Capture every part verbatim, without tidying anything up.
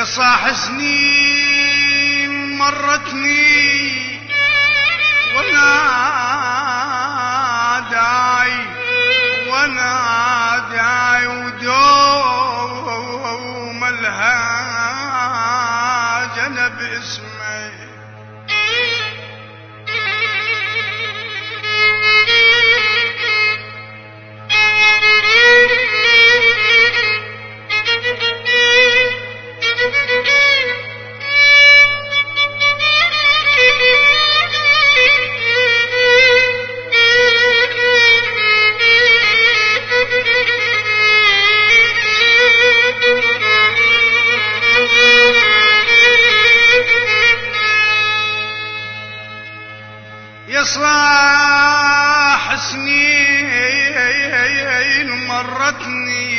صاح سنين مرتني وانا داعي وانا داعي ودوم الهاج انا باسمي. يصاح سنين مرتني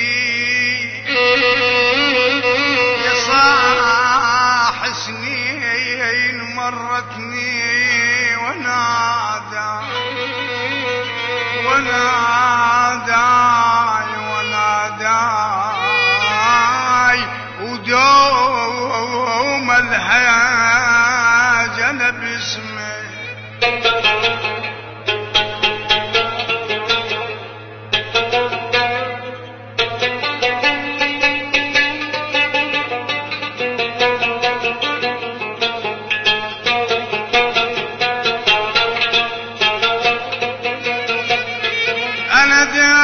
يصاح سنين مرتني ونادى ونادى ونادى ودوم الهاج انا باسمي. أنا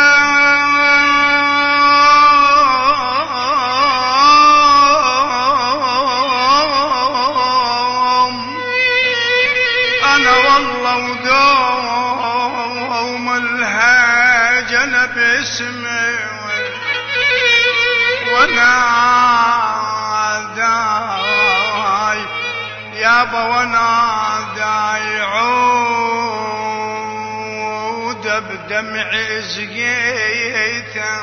دوم أنا والله ودوم الهاج أنا باسمي وانا داي يابا وانا داي عود بدمعي سقيته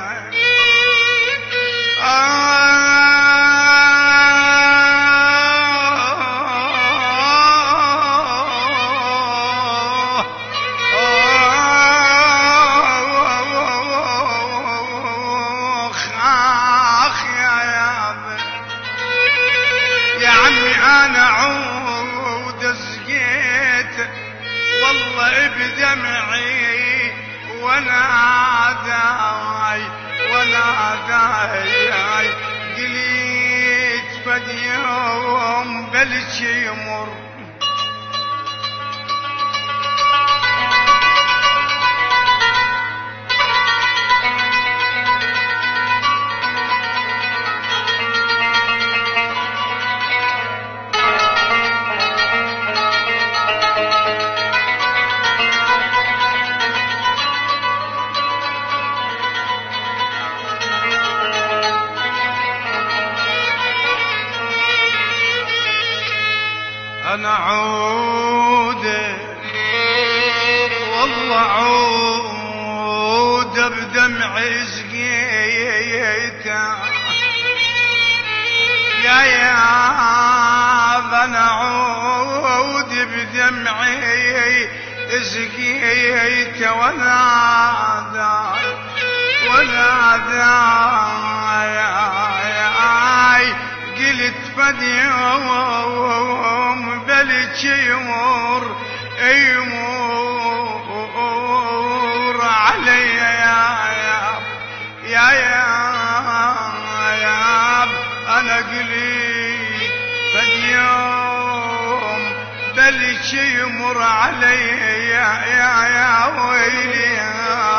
أنا عود سقيت والله بدمعي وانا داي وانا داي قليت فد يوم بلش يمر أنا عود والله عود بدمعي سقيته يا يا أنا عود بدمعي سقيته وانا داي وانا داي قلت فد يوم بلش يمر يمر علي يا يا يا يا انا قليت فد يوم بلش يمر علي يا يا ويلي